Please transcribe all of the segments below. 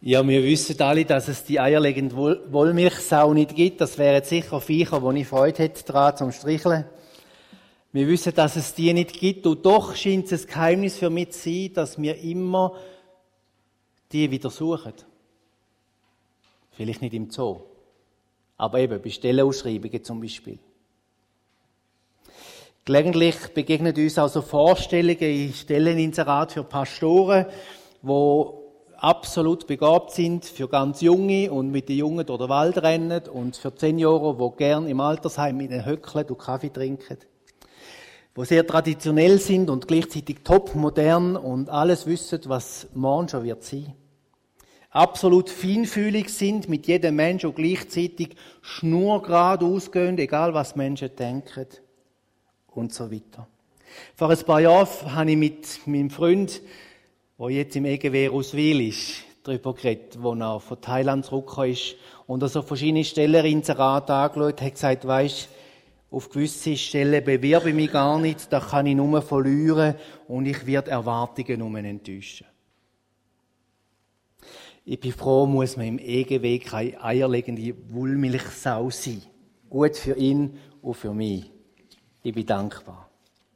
Ja, wir wissen alle, dass es die eierlegende Wollmilchsau nicht gibt. Das wären sicher Viecher, wo ich Freude hätte daran zum Stricheln. Wir wissen, dass es die nicht gibt. Und doch scheint es ein Geheimnis für mich zu sein, dass wir immer die wieder suchen. Vielleicht nicht im Zoo, aber eben bei Stellenausschreibungen zum Beispiel. Gelegentlich begegnen uns also Vorstellungen in Stelleninserat für Pastoren, die absolut begabt sind für ganz Junge und mit den Jungen durch den Wald rennen und für Senioren, die gern im Altersheim mit den Höckeln und Kaffee trinken. Die sehr traditionell sind und gleichzeitig topmodern und alles wissen, was morgen schon wird sein. Absolut feinfühlig sind mit jedem Menschen und gleichzeitig schnurgerade ausgehen, egal was Menschen denken und so weiter. Vor ein paar Jahren habe ich mit meinem Freund, der jetzt im EGW Ruswil ist, darüber geredet, wo er von Thailand zurückgekommen ist und er so verschiedene Stelleninserate angeschaut hat, gesagt, weisst, auf gewisse Stellen bewerbe ich mich gar nicht, da kann ich nur verlieren und ich werde Erwartungen nur enttäuschen. Ich bin froh, muss man im EGW keine eierlegende Wollmilchsau sein. Gut für ihn und für mich. Ich bin dankbar.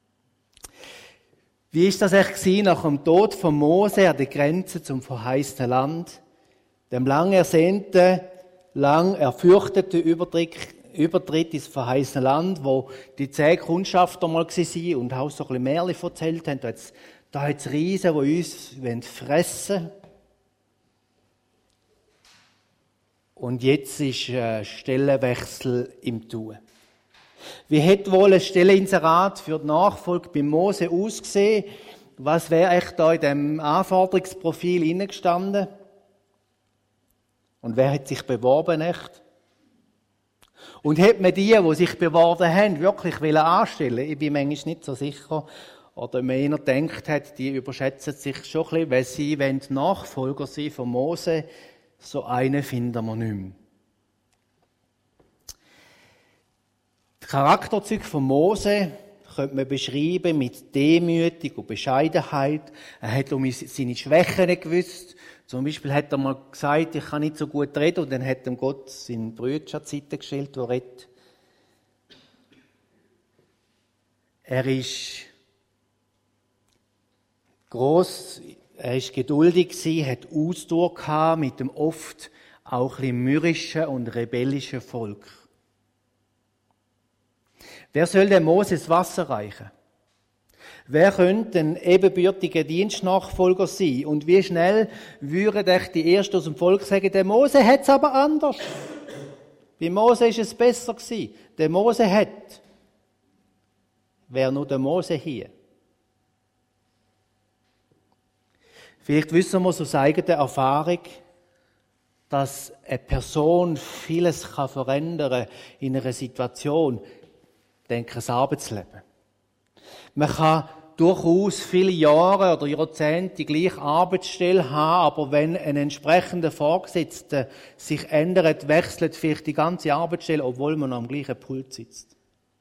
Wie ist das echt nach dem Tod von Mose an der Grenze zum verheißenen Land, dem lang ersehnten, lang erfürchteten Übertritt ins verheißene Land, wo die 10 Kundschafter mal waren und auch so ein bisschen Märchen erzählt haben. Da hat es Riesen, die uns fressen wollen. Und jetzt ist ein Stellenwechsel im Tun. Wie hätte wohl ein Stelleninserat für die Nachfolge bei Mose ausgesehen? Was wäre echt da in dem Anforderungsprofil hineingestanden? Und wer hat sich beworben echt? Und hat man die sich beworben haben, wirklich anstellen? Ich bin manchmal nicht so sicher. Oder man eher gedacht hat, die überschätzen sich schon ein bisschen, weil sie Nachfolger sein von Mose. So einen finden wir nicht mehr. Die Charakterzüge von Mose könnte man beschreiben mit Demütigung und Bescheidenheit. Er hat um seine Schwächen nicht gewusst. Zum Beispiel hat er mal gesagt, ich kann nicht so gut reden, und dann hat ihm Gott seinen Brüder an die Seite gestellt, der redet. Er ist gross, er war geduldig, hat Ausdauer gehabt mit dem oft auch ein bisschen mürrischen und rebellischen Volk. Wer soll dem Moses Wasser reichen? Wer könnte ein ebenbürtiger Dienstnachfolger sein? Und wie schnell würden echt die Ersten aus dem Volk sagen, der Mose hat es aber anders. Bei Mose ist es besser gewesen. Der Mose hat. Wer nur der Mose hier? Vielleicht wissen wir aus eigener Erfahrung, dass eine Person vieles verändern kann in einer Situation. Ich denke, das Arbeitsleben. Man kann durchaus viele Jahre oder Jahrzehnte die gleiche Arbeitsstelle haben, aber wenn ein entsprechender Vorgesetzter sich ändert, wechselt vielleicht die ganze Arbeitsstelle, obwohl man noch am gleichen Pult sitzt.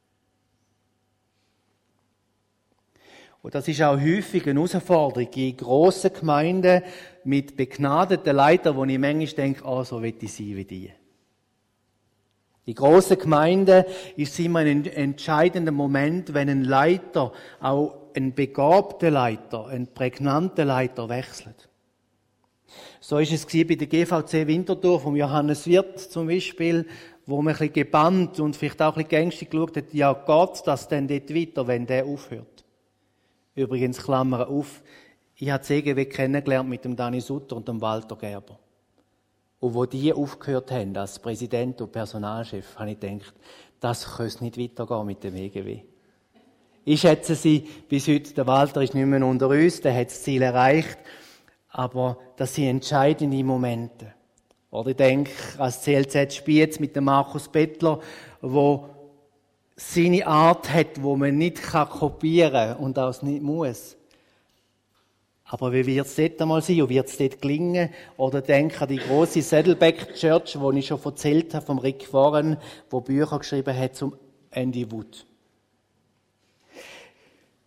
Und das ist auch häufig eine Herausforderung in grossen Gemeinden mit begnadeten Leitern, wo ich manchmal denke, so will ich sein wie die. In grossen Gemeinden ist es immer ein entscheidender Moment, wenn ein Leiter, auch ein begabter Leiter, ein prägnanter Leiter wechselt. So ist es bei der GVC Winterthur vom Johannes Wirth zum Beispiel, wo man ein bisschen gebannt und vielleicht auch ein bisschen ängstlich geschaut hat, ja, geht das denn dort weiter, wenn der aufhört? Übrigens, Klammer auf, ich habe die CGW kennengelernt mit dem Dani Sutter und dem Walter Gerber. Und wo die aufgehört haben, als Präsident und Personalchef, habe ich gedacht, das könnte nicht weitergehen mit dem EGW. Ich schätze sie bis heute, der Walter ist nicht mehr unter uns, der hat das Ziel erreicht, aber das sind entscheidende Momente. Oder ich denke als CLZ Spiez mit dem Markus Bettler, wo seine Art hat, wo man nicht kopieren kann und auch nicht muss. Aber wie wird es dort einmal sein und wird es dort gelingen? Oder denke an die grosse Saddleback Church, wo ich schon erzählt habe, vom Rick Warren, der Bücher geschrieben hat zum Andy Wood.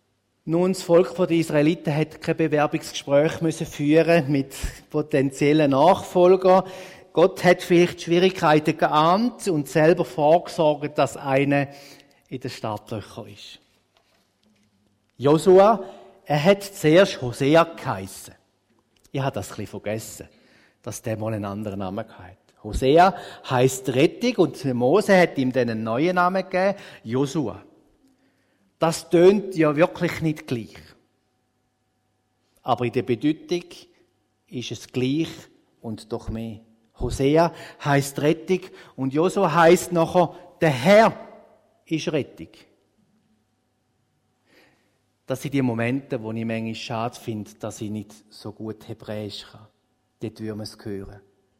Nun, das Volk der Israeliten hat kein Bewerbungsgespräch müssen führen mit potenziellen Nachfolgern. Gott hat vielleicht Schwierigkeiten geahnt und selber vorgesorgt, dass einer in den Startlöchern ist. Josua, er hat zuerst Hosea geheissen. Ich habe das ein bisschen vergessen, dass der mal einen anderen Namen hatte. Hosea heisst Rettung und Mose hat ihm dann einen neuen Namen gegeben, Josua. Das tönt ja wirklich nicht gleich. Aber in der Bedeutung ist es gleich und doch mehr. Hosea heisst Rettung und Josua heisst nachher, der Herr ist Rettung. Das sind die Momente, wo ich manchmal schade finde, dass ich nicht so gut Hebräisch kann. Dort würde man es hören.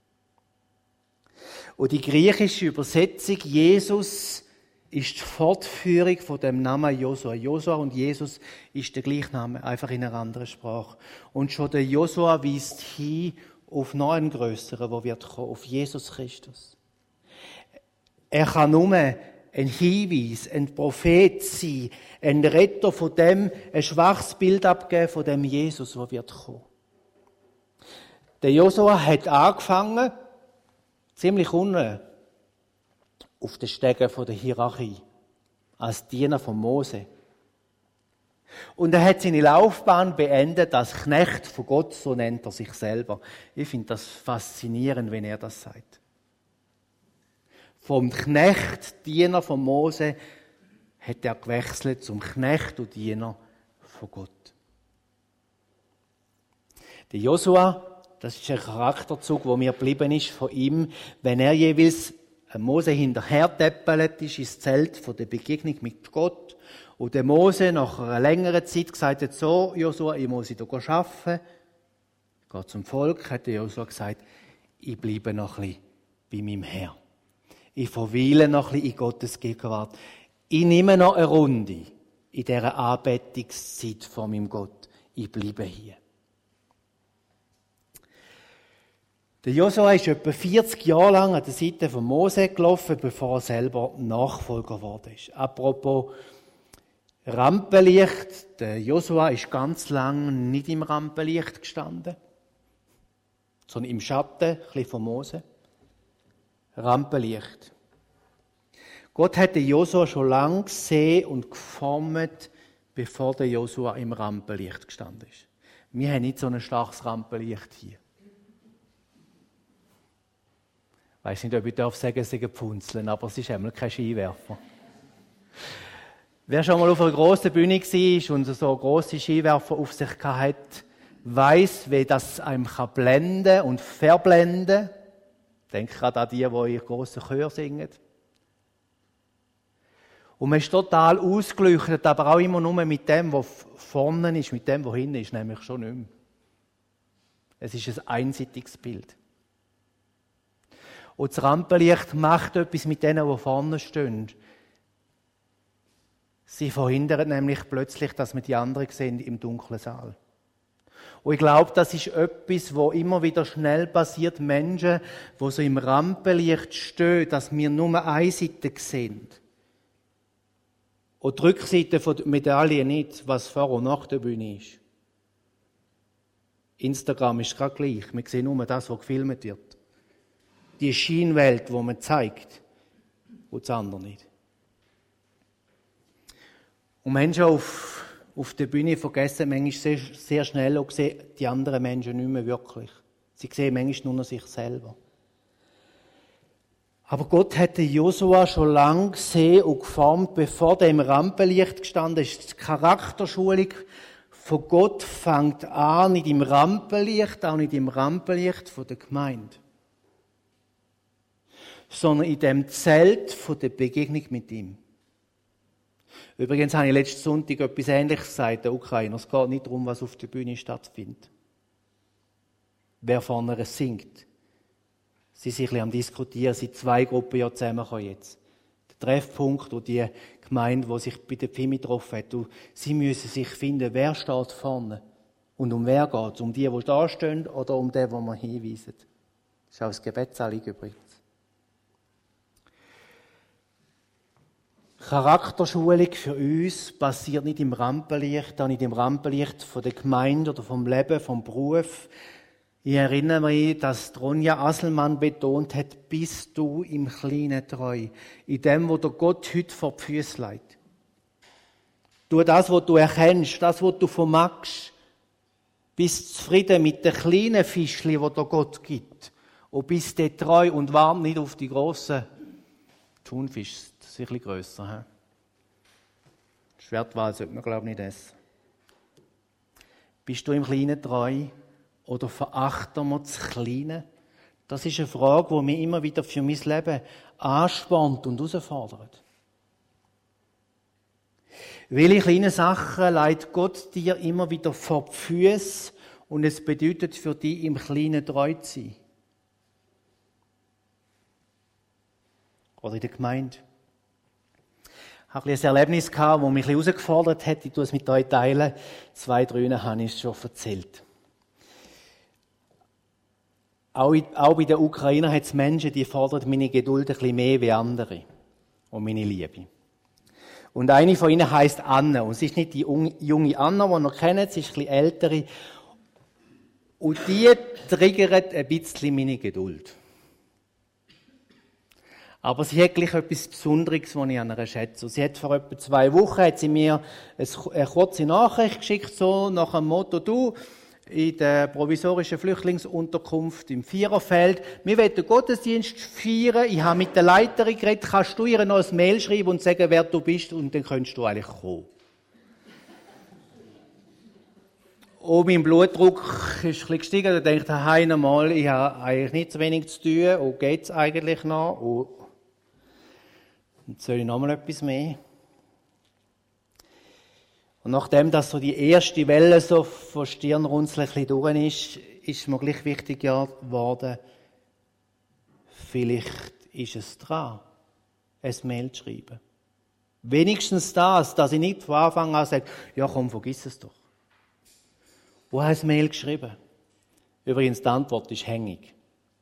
Und die griechische Übersetzung, Jesus, ist die Fortführung von dem Namen Josua. Josua und Jesus ist der gleiche Name, einfach in einer anderen Sprache. Und schon der Josua weist hin auf noch einen grösseren, der wird kommen, auf Jesus Christus. Er kann nur ein Hinweis, ein Prophet sein, ein Retter von dem, ein schwaches Bild abgeben von dem Jesus, der wird kommen. Der Josua hat angefangen, ziemlich unten, auf den Stegen der Hierarchie, als Diener von Mose. Und er hat seine Laufbahn beendet als Knecht von Gott, so nennt er sich selber. Ich finde das faszinierend, wenn er das sagt. Vom Knecht, Diener von Mose, hat er gewechselt zum Knecht und Diener von Gott. Der Josua, das ist ein Charakterzug, der mir geblieben ist von ihm, wenn er jeweils Mose hinterher täppelt ist ins Zelt von der Begegnung mit Gott. Und der Mose nach einer längeren Zeit gesagt hat, so, Josua, ich muss hier arbeiten. Geht zum Volk, hat der Josua gesagt, ich bleibe noch ein bisschen bei meinem Herrn. Ich verweile noch ein bisschen in Gottes Gegenwart. Ich nehme noch eine Runde in dieser Anbetungszeit vor meinem Gott. Ich bleibe hier. Der Josua ist etwa 40 Jahre lang an der Seite von Mose gelaufen, bevor er selber Nachfolger geworden ist. Apropos Rampenlicht. Der Josua ist ganz lang nicht im Rampenlicht gestanden, sondern im Schatten, ein bisschen von Mose. Rampenlicht. Gott hat den Josua schon lange gesehen und geformt, bevor der Josua im Rampenlicht gestanden ist. Wir haben nicht so ein starkes Rampenlicht hier. Ich weiss nicht, ob ich sagen darf, es ist Pfunzeln, aber es ist einmal kein Skiwerfer. Wer schon mal auf einer grossen Bühne war und so grosse Skiwerfer auf sich hat, weiss, wie das einem blenden und verblenden kann. Denkt gerade an die in grossen Chören singen. Und man ist total ausgeleuchtet, aber auch immer nur mit dem, was vorne ist, mit dem, was hinten ist, nämlich schon nicht mehr. Es ist ein einseitiges Bild. Und das Rampenlicht macht etwas mit denen, die vorne stehen. Sie verhindern nämlich plötzlich, dass wir die anderen sehen im dunklen Saal. Und ich glaube, das ist etwas, wo immer wieder schnell passiert. Menschen, die so im Rampenlicht stehen, dass wir nur eine Seite sehen. Und die Rückseite der Medaille nicht, was vor und nach der Bühne ist. Instagram ist gerade gleich. Wir sehen nur das, was gefilmt wird. Die Scheinwelt, die man zeigt, und das andere nicht. Und Menschen auf der Bühne vergessen manchmal sehr schnell und sehen die anderen Menschen nicht mehr wirklich. Sie sehen manchmal nur noch sich selber. Aber Gott hatte Josua schon lange gesehen und geformt, bevor er im Rampenlicht gestanden ist. Die Charakterschulung von Gott fängt an, nicht im Rampenlicht, auch nicht im Rampenlicht von der Gemeinde, sondern in dem Zelt von der Begegnung mit ihm. Übrigens habe ich letzten Sonntag etwas Ähnliches gesagt, der Ukrainer. Es geht nicht darum, was auf der Bühne stattfindet. Wer vorne singt. Sie sind ein bisschen am Diskutieren, sind zwei Gruppen ja zusammengekommen jetzt. Der Treffpunkt und die Gemeinde, die sich bei der Pfimi getroffen hat. Und sie müssen sich finden, wer steht vorne. Und um wer geht es? Um die da stehen oder um den, den man hinweisen? Das ist auch das Gebetsanliegen übrigens. Charakterschulung für uns passiert nicht im Rampenlicht, auch nicht im Rampenlicht von der Gemeinde oder vom Leben, vom Beruf. Ich erinnere mich, dass Ronja Asselmann betont hat, bist du im Kleinen treu, in dem, wo der Gott heute vor die Füße legt. Tu das, was du erkennst, das, was du vermagst. Bist zufrieden mit den kleinen Fischchen, die der Gott gibt. Und bist dir treu und wart nicht auf die grossen Thunfische. Das ist ein bisschen grösser. Schwertwal sollte man, glaube ich, nicht essen. Bist du im Kleinen treu oder verachten wir das Kleine? Das ist eine Frage, die mich immer wieder für mein Leben anspornt und herausfordert. Welche kleinen Sachen leitet Gott dir immer wieder vor die Füße und es bedeutet für dich, im Kleinen treu zu sein? Oder in der Gemeinde. Ich hatte ein Erlebnis, das mich ein bisschen herausgefordert hat. Ich tue es mit euch teilen. 2, 3 habe ich es schon erzählt. Auch bei den Ukrainern hat es Menschen, die fordern meine Geduld ein bisschen mehr wie andere. Und meine Liebe. Und eine von ihnen heisst Anne. Und sie ist nicht die junge Anna, die ihr kennt, sie ist ein bisschen ältere. Und die triggert ein bisschen meine Geduld. Aber sie hat gleich etwas Besonderes, was ich an ihr schätze. Sie hat vor etwa 2 Wochen hat sie mir eine kurze Nachricht geschickt, so nach dem Motto, du, in der provisorischen Flüchtlingsunterkunft im Viererfeld, wir wollen den Gottesdienst feiern, ich habe mit der Leiterin geredet, kannst du ihr noch ein Mail schreiben und sagen, wer du bist, und dann könntest du eigentlich kommen. Und mein Blutdruck ist ein bisschen gestiegen, da denke ich, einmal, ich habe eigentlich nicht so wenig zu tun, und geht's eigentlich noch, und jetzt soll ich noch mal etwas mehr. Und nachdem das so die erste Welle so von Stirnrunzeln ein bisschen durch ist mir gleich wichtig geworden, vielleicht ist es dran, ein Mail zu schreiben. Wenigstens das, dass ich nicht von Anfang an sage, ja komm, vergiss es doch. Wo habe ich ein Mail geschrieben? Übrigens, die Antwort ist hängig.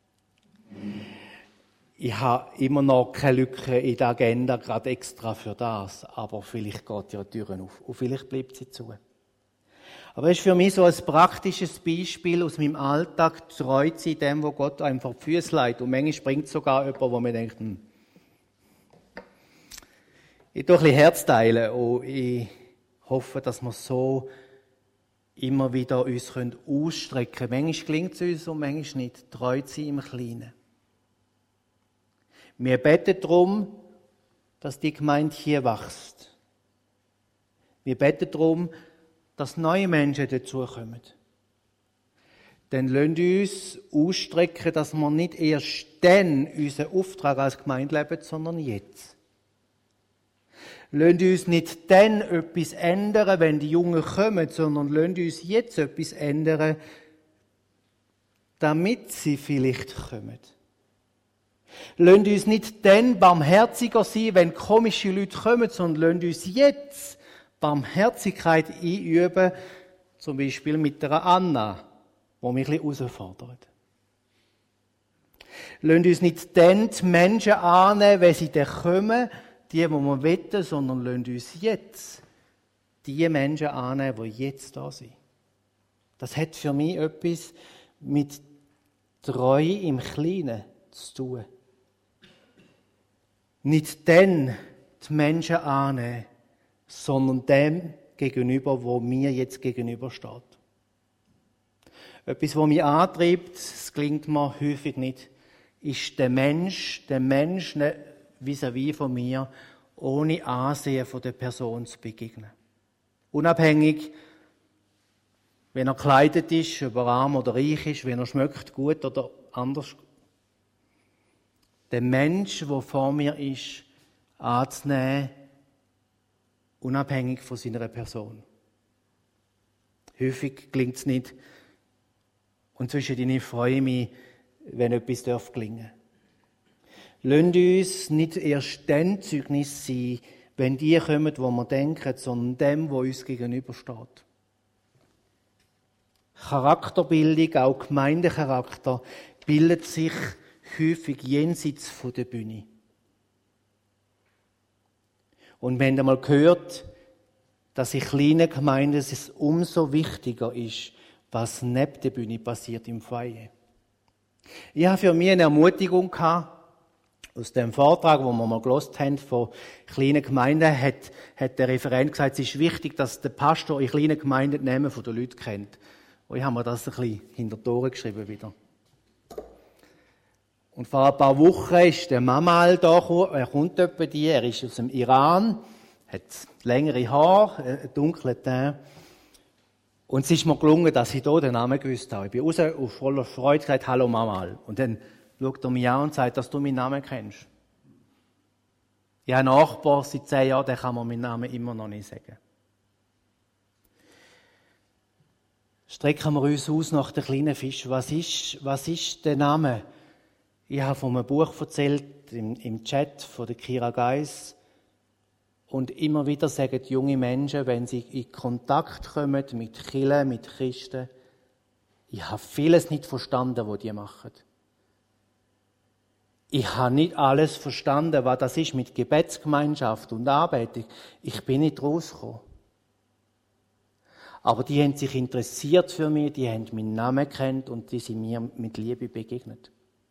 Ich habe immer noch keine Lücke in der Agenda, gerade extra für das. Aber vielleicht geht ja die Türen auf. Und vielleicht bleibt sie zu. Aber es ist für mich so ein praktisches Beispiel aus meinem Alltag, treu zu sein, dem, wo Gott einem vor die Füße legt. Und manchmal bringt sogar jemand, wo man denkt, ich tue ein bisschen Herz teilen. Und ich hoffe, dass wir so immer wieder uns ausstrecken können. Manchmal gelingt es uns und manchmal nicht. Treu zu sein im Kleinen. Wir beten darum, dass die Gemeinde hier wächst. Wir beten darum, dass neue Menschen dazukommen. Dann lasst uns ausstrecken, dass wir nicht erst dann unseren Auftrag als Gemeinde leben, sondern jetzt. Lasst uns nicht dann etwas ändern, wenn die Jungen kommen, sondern lasst uns jetzt etwas ändern, damit sie vielleicht kommen. Lasst uns nicht dann barmherziger sein, wenn komische Leute kommen, sondern lasst uns jetzt Barmherzigkeit einüben, zum Beispiel mit der Anna, die mich ein bisschen herausfordert. Lasst uns nicht dann die Menschen annehmen, wenn sie dann kommen, die wir wollen, sondern lasst uns jetzt die Menschen annehmen, die jetzt da sind. Das hat für mich etwas mit Treue im Kleinen zu tun. Nicht dann die Menschen annehmen, sondern dem gegenüber, wo mir jetzt gegenübersteht. Etwas, was mich antreibt, das klingt mir häufig nicht, ist der Mensch vis-à-vis von mir, ohne Ansehen von der Person zu begegnen. Unabhängig, wenn er gekleidet ist, ob er arm oder reich ist, wenn er schmeckt gut oder anders. Der Mensch, der vor mir ist, anzunehmen, unabhängig von seiner Person. Häufig gelingt es nicht. Und zwischendurch freue ich mich, wenn etwas gelingen darf. Lasst uns nicht erst dann Zeugnis sein, wenn die kommen, wo wir denken, sondern dem, wo uns gegenübersteht. Charakterbildung, auch Gemeindecharakter, bildet sich häufig jenseits von der Bühne. Und wir haben einmal gehört, dass in kleinen Gemeinden es umso wichtiger ist, was neben der Bühne passiert im Foyer. Ich habe für mich eine Ermutigung gehabt, aus dem Vortrag, wo wir mal gehört haben, von kleinen Gemeinden, hat der Referent gesagt, es ist wichtig, dass der Pastor in kleinen Gemeinden die Namen der Leute kennt. Und ich habe mir das ein bisschen hinter die Ohren geschrieben wieder. Und vor ein paar Wochen ist der Mamal da gekommen, er kommt etwa die, er ist aus dem Iran, hat längere Haare, dunkle Teint. Und es ist mir gelungen, dass ich hier den Namen gewusst habe. Ich bin raus und voller Freude gesagt, hallo Mamal. Und dann schaut er mich an und sagt, dass du meinen Namen kennst. Ich habe einen Nachbar seit 10 Jahren, der kann mir meinen Namen immer noch nicht sagen. Strecken wir uns aus nach den kleinen Fischen. Was ist der Name? Ich habe von einem Buch erzählt, im Chat von der Kira Geis. Und immer wieder sagen die junge Menschen, wenn sie in Kontakt kommen mit Kirchen, mit Christen, ich habe vieles nicht verstanden, was die machen. Ich habe nicht alles verstanden, was das ist mit Gebetsgemeinschaft und Anbetung. Ich bin nicht rausgekommen. Aber die haben sich interessiert für mich, die haben meinen Namen gekannt und die sind mir mit Liebe begegnet.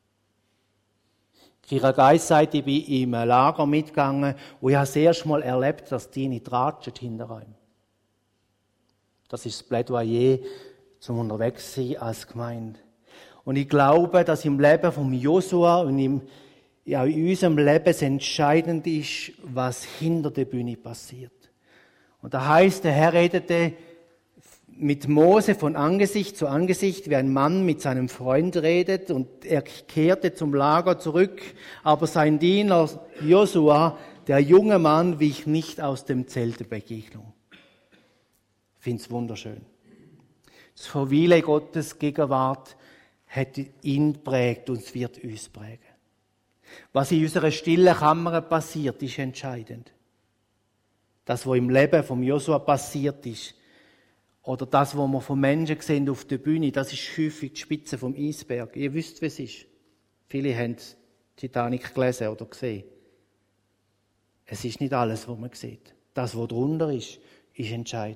Kira Geis sagt, ich bin in einem Lager mitgegangen und ich habe das erste Mal erlebt, dass die nicht ratschen hinter einem. Das ist das Plädoyer zum Unterwegssein als Gemeinde. Und ich glaube, dass im Leben von Josua und in unserem Leben es entscheidend ist, was hinter der Bühne passiert. Und da heißt, der Herr redete mit Mose von Angesicht zu Angesicht, wie ein Mann mit seinem Freund redet, und er kehrte zum Lager zurück, aber sein Diener Josua, der junge Mann, wich nicht aus dem Zelt der Begegnung. Ich finde es wunderschön. Das Verweilen Gottes Gegenwart hat ihn geprägt und es wird uns prägen. Was in unserer stillen Kammer passiert, ist entscheidend. Das, was im Leben von Josua passiert ist, oder das, was wir von Menschen sehen auf der Bühne, das ist häufig die Spitze vom Eisberg. Ihr wisst, wie es ist. Viele haben Titanic gelesen oder gesehen. Es ist nicht alles, was man sieht. Das, was drunter ist entscheidend.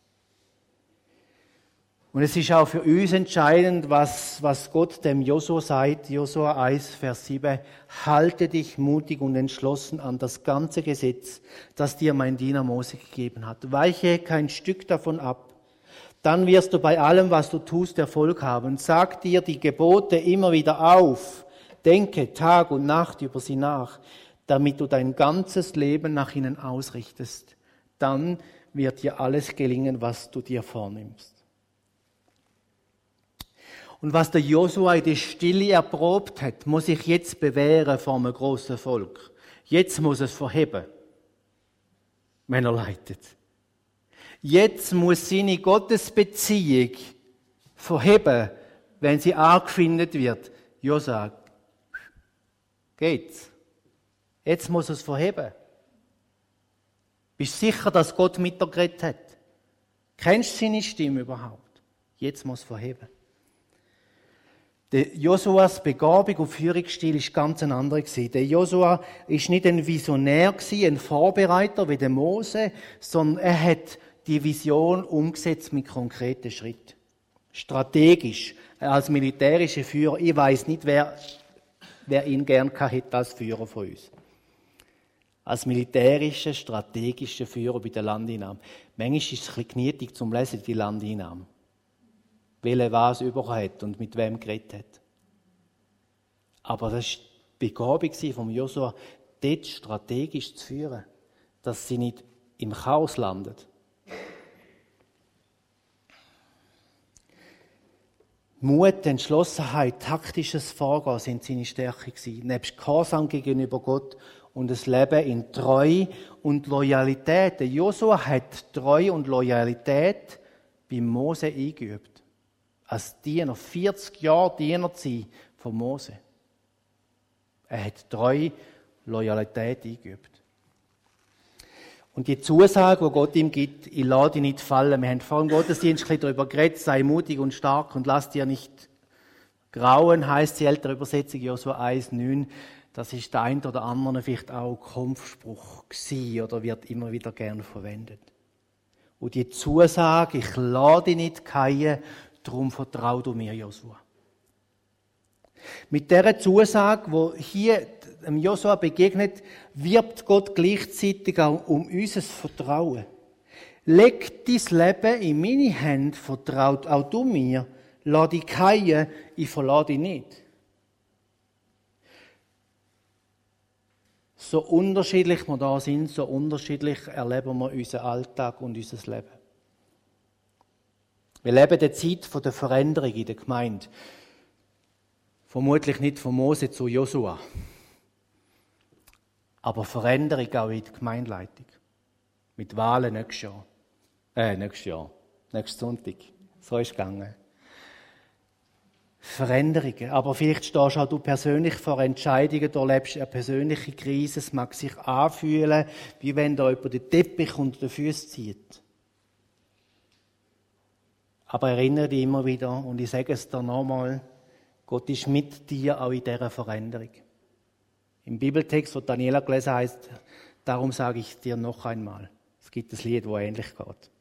Und es ist auch für uns entscheidend, was Gott dem Josua sagt. Josua 1, Vers 7. Halte dich mutig und entschlossen an das ganze Gesetz, das dir mein Diener Mose gegeben hat. Weiche kein Stück davon ab. Dann wirst du bei allem, was du tust, Erfolg haben. Sag dir die Gebote immer wieder auf. Denke Tag und Nacht über sie nach, damit du dein ganzes Leben nach ihnen ausrichtest. Dann wird dir alles gelingen, was du dir vornimmst. Und was der Josua in der Stille erprobt hat, muss sich jetzt bewähren vor einem grossen Volk. Jetzt muss es verheben, wenn er leitet. Jetzt muss seine Gottesbeziehung verheben, wenn sie angefindet wird. Josua, geht's? Jetzt muss es verheben. Bist du sicher, dass Gott mit dir geredet hat? Kennst du seine Stimme überhaupt? Jetzt muss es verheben. Der Josuas Begabung und Führungsstil ist ganz ein anderer gewesen. Der Josua ist nicht ein Visionär gewesen, ein Vorbereiter wie der Mose, sondern er hat die Vision umgesetzt mit konkreten Schritten. Strategisch, als militärischer Führer. Ich weiss nicht, wer ihn gern hätte als Führer von uns. Als militärischer, strategischer Führer bei der Landeinnahme. Manchmal ist es ein bisschen knietig zum Lesen, die Landeinnahme. Welcher was über hat und mit wem geredet hat. Aber das war die Begabung von Josua, dort strategisch zu führen, dass sie nicht im Chaos landet. Mut, Entschlossenheit, taktisches Vorgehen sind seine Stärke gewesen. Nebst Gehorsam gegenüber Gott und das Leben in Treue und Loyalität. Der Josua hat Treue und Loyalität bei Mose eingeübt. Als Diener, 40 Jahre Diener zu sein von Mose. Er hat Treue, Loyalität eingeübt. Und die Zusage, die Gott ihm gibt, ich lasse dich nicht fallen. Wir haben vor dem Gottesdienst ein bisschen darüber geredet, sei mutig und stark und lass dir nicht grauen, heisst die ältere Übersetzung, Josua 1,9. Das ist der ein oder andere vielleicht auch Kampfspruch gewesen oder wird immer wieder gern verwendet. Und die Zusage, ich lasse dich nicht fallen, darum vertrau du mir, Josua. Mit dieser Zusage, wo hier dem Josua begegnet, wirbt Gott gleichzeitig auch um unser Vertrauen. Leg dein Leben in meine Hände, vertraut auch du mir. Lass dich fallen, ich verlasse dich nicht. So unterschiedlich wir da sind, so unterschiedlich erleben wir unseren Alltag und unser Leben. Wir leben die Zeit der Veränderung in der Gemeinde. Vermutlich nicht von Mose zu Josua. Aber Veränderung auch in der Gemeindeleitung. Mit Wahlen nächstes Sonntag. So ist es gegangen. Veränderungen. Aber vielleicht stehst auch du persönlich vor Entscheidungen, du erlebst eine persönliche Krise, es mag sich anfühlen, wie wenn da jemand den Teppich unter den Füßen zieht. Aber erinnere dich immer wieder, und ich sage es dir nochmal, Gott ist mit dir auch in dieser Veränderung. Im Bibeltext, wo Daniela gelesen heißt, darum sage ich dir noch einmal. Es gibt ein Lied, wo ähnlich geht.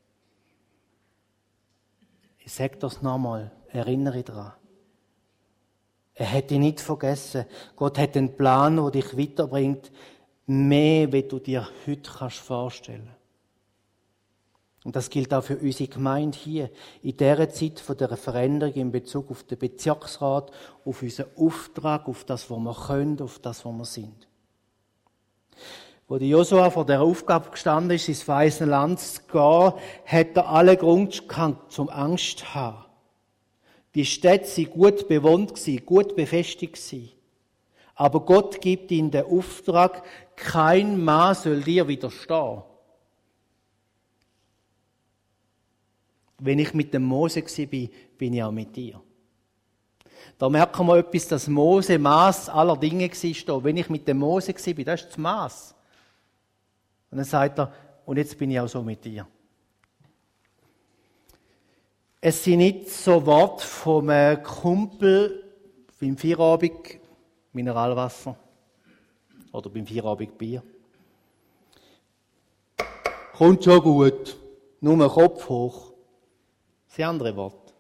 Ich sage das nochmal, erinnere dich daran. Er hat dich nicht vergessen. Gott hat einen Plan, der dich weiterbringt, mehr, wie du dir heute vorstellen kannst. Und das gilt auch für unsere Gemeinde hier. In dieser Zeit von der Veränderung in Bezug auf den Bezirksrat, auf unseren Auftrag, auf das, was wir können, auf das, was wir sind. Wo der Josua vor der Aufgabe gestanden ist, ins verheißene Land zu gehen, hat er alle Grund gehabt, zum Angst zu haben. Die Städte waren gut bewohnt, gut befestigt. Aber Gott gibt ihnen den Auftrag, kein Mann soll dir widerstehen. Wenn ich mit dem Mose war, bin ich auch mit dir. Da merken wir etwas, dass Mose Maß aller Dinge war. Wenn ich mit dem Mose war, das ist das Maß. Und dann sagt er, und jetzt bin ich auch so mit dir. Es sind nicht so Worte vom Kumpel beim Feierabend Mineralwasser oder beim Feierabend Bier. Kommt schon gut, nur den Kopf hoch. Das sind andere Worte.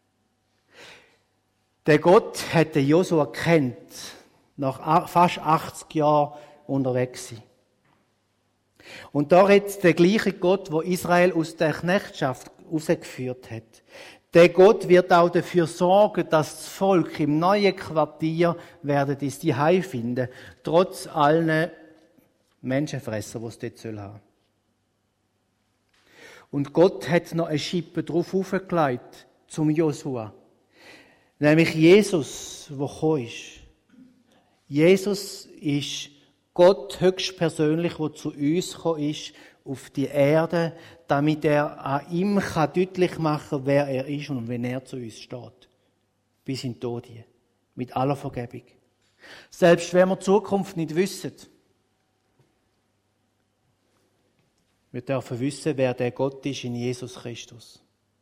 Der Gott hat den Josua gekannt, nach fast 80 Jahren unterwegs sein. Und da hat der gleiche Gott, der Israel aus der Knechtschaft herausgeführt hat. Der Gott wird auch dafür sorgen, dass das Volk im neuen Quartier werden es Zuhause finden, trotz allen Menschenfresser, die es dort haben soll. Und Gott hat noch eine Schippe drauf aufgelegt zum Josua. Nämlich Jesus, der gekommen ist. Jesus ist Gott höchstpersönlich, der zu uns gekommen ist, auf die Erde, damit er an ihm deutlich machen kann, wer er ist und wenn er zu uns steht. Bis in den Tod hier. Mit aller Vergebung. Selbst wenn wir die Zukunft nicht wissen. Wir dürfen wissen, wer der Gott ist in Jesus Christus.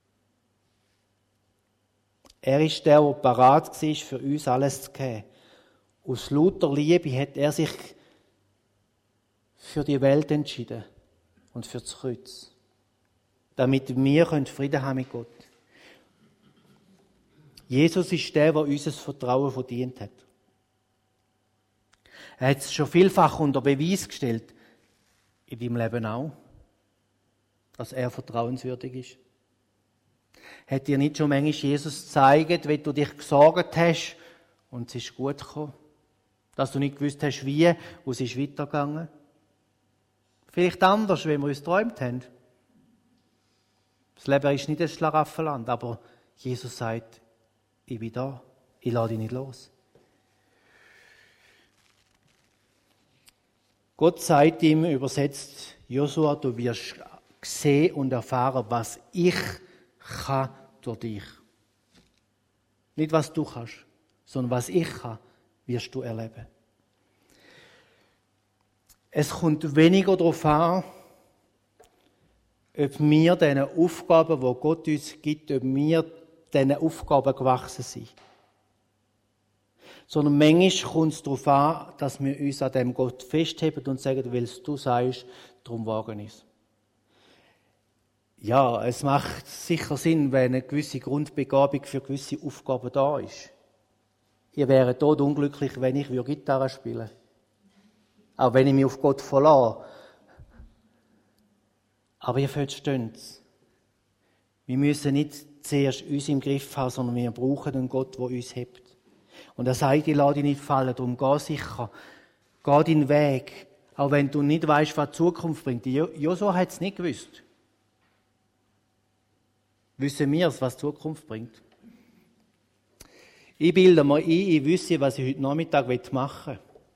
Er ist der parat war, für uns alles zu geben. Aus lauter Liebe hat er sich für die Welt entschieden und für das Kreuz. Damit wir Frieden haben mit Gott. Jesus ist der unser Vertrauen verdient hat. Er hat es schon vielfach unter Beweis gestellt, in deinem Leben auch, dass er vertrauenswürdig ist. Hat dir nicht schon manchmal Jesus gezeigt, wie du dich gesorgt hast und es ist gut gekommen? Dass du nicht gewusst hast, wie, und es ist weitergegangen? Vielleicht anders, wie wir uns geträumt haben. Das Leben ist nicht ein Schlaraffenland, aber Jesus sagt, ich bin da, ich lasse dich nicht los. Gott sagt ihm, übersetzt, Josua, du wirst sehen und erfahren, was ich kann durch dich. Nicht, was du kannst, sondern was ich kann, wirst du erleben. Es kommt weniger darauf an, ob wir diesen Aufgaben, die Gott uns gibt, ob wir diesen Aufgaben gewachsen sind. Sondern manchmal kommt es darauf an, dass wir uns an dem Gott festheben und sagen, weil du sagst, darum wagen ist. Ja, es macht sicher Sinn, wenn eine gewisse Grundbegabung für gewisse Aufgaben da ist. Ihr wäret tot unglücklich, wenn ich Gitarre spielen würde. Auch wenn ich mich auf Gott verlasse. Aber ihr versteht es. Wir müssen nicht zuerst uns im Griff haben, sondern wir brauchen einen Gott, der uns hebt. Und er sagt, ich lasse dich nicht fallen, darum geh sicher. Geh deinen Weg. Auch wenn du nicht weißt, was die Zukunft bringt. Josua hat es nicht gewusst. Wissen wir es, was die Zukunft bringt? Ich bilde mir ein, ich wüsste, was ich heute Nachmittag machen will.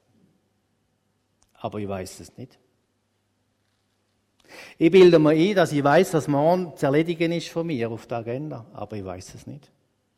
Aber ich weiß es nicht. Ich bilde mir ein, dass ich weiß, dass morgen zu erledigen ist von mir auf der Agenda. Aber ich weiß es nicht.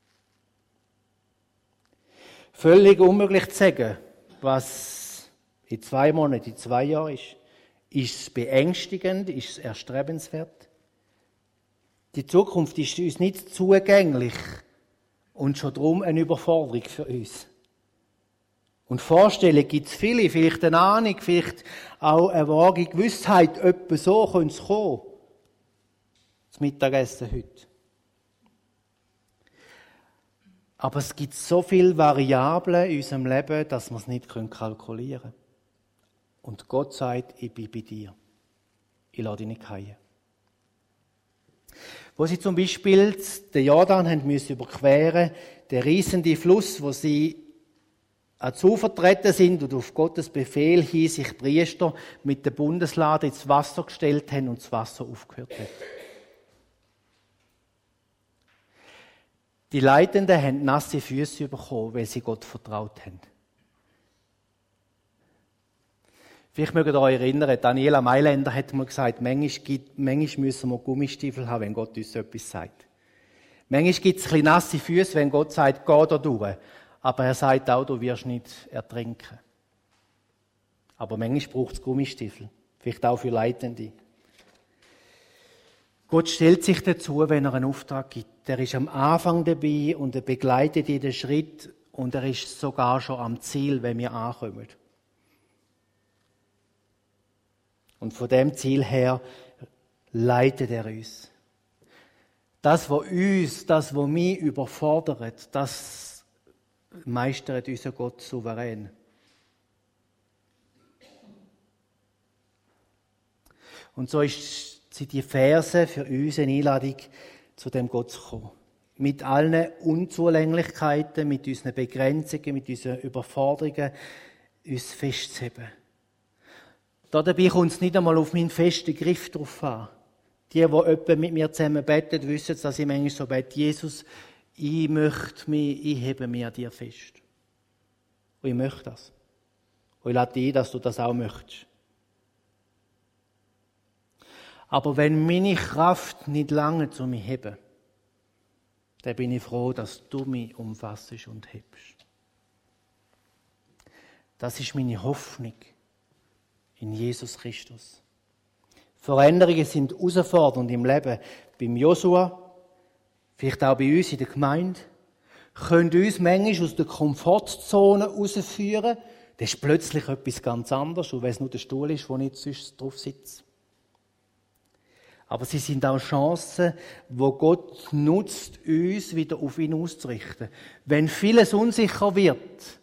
Völlig unmöglich zu sagen, was in 2 Monaten, in 2 Jahren ist. Ist es beängstigend? Ist es erstrebenswert? Die Zukunft ist uns nicht zugänglich und schon darum eine Überforderung für uns. Und Vorstellungen gibt es viele, vielleicht eine Ahnung, vielleicht auch eine vage Gewissheit, etwa so könnte es kommen. Das Mittagessen heute. Aber es gibt so viele Variablen in unserem Leben, dass wir es nicht kalkulieren können. Und Gott sagt, ich bin bei dir. Ich lasse dich nicht fallen. Wo sie zum Beispiel den Jordan mussten überqueren, der riesende Fluss, wo sie ans Ufer getreten sind und auf Gottes Befehl hin sich Priester mit der Bundeslade ins Wasser gestellt haben und das Wasser aufgehört hat. Die Leitenden haben nasse Füße bekommen, weil sie Gott vertraut haben. Vielleicht mögt ihr euch erinnern, Daniela Mailänder hat mal gesagt, manchmal müssen wir Gummistiefel haben, wenn Gott uns etwas sagt. Manchmal gibt es ein bisschen nasse Füße, wenn Gott sagt, geh da durch. Aber er sagt auch, du wirst nicht ertrinken. Aber manchmal braucht es Gummistiefel. Vielleicht auch für Leitende. Gott stellt sich dazu, wenn er einen Auftrag gibt. Er ist am Anfang dabei und er begleitet jeden Schritt und er ist sogar schon am Ziel, wenn wir ankommen. Und von dem Ziel her leitet er uns. Das, was mich überfordert, das meistert unser Gott souverän. Und so sind die Verse für uns eine Einladung, zu dem Gott zu kommen. Mit allen Unzulänglichkeiten, mit unseren Begrenzungen, mit unseren Überforderungen, uns festzuheben. Dabei kommt es nicht einmal auf meinen festen Griff drauf an. Die etwa mit mir zusammen beten, wissen, dass ich manchmal so bete, Jesus, ich hebe mich an dir fest. Und ich möchte das. Und ich lade dich ein, dass du das auch möchtest. Aber wenn meine Kraft nicht lange zu mir heben, dann bin ich froh, dass du mich umfassest und hebst. Das ist meine Hoffnung in Jesus Christus. Veränderungen sind herausfordernd im Leben. Beim Josua, vielleicht auch bei uns in der Gemeinde, können uns manchmal aus der Komfortzone herausführen. Das ist plötzlich etwas ganz anderes, und wenn es nur der Stuhl ist, wo ich sonst drauf sitze. Aber sie sind auch Chancen, wo Gott nutzt, uns wieder auf ihn auszurichten. Wenn vieles unsicher wird,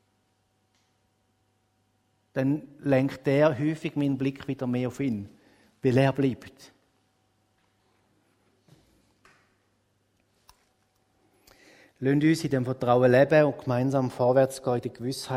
dann lenkt er häufig meinen Blick wieder mehr auf ihn, weil er bleibt. Lasst uns in dem Vertrauen leben und gemeinsam vorwärts gehen in der Gewissheit,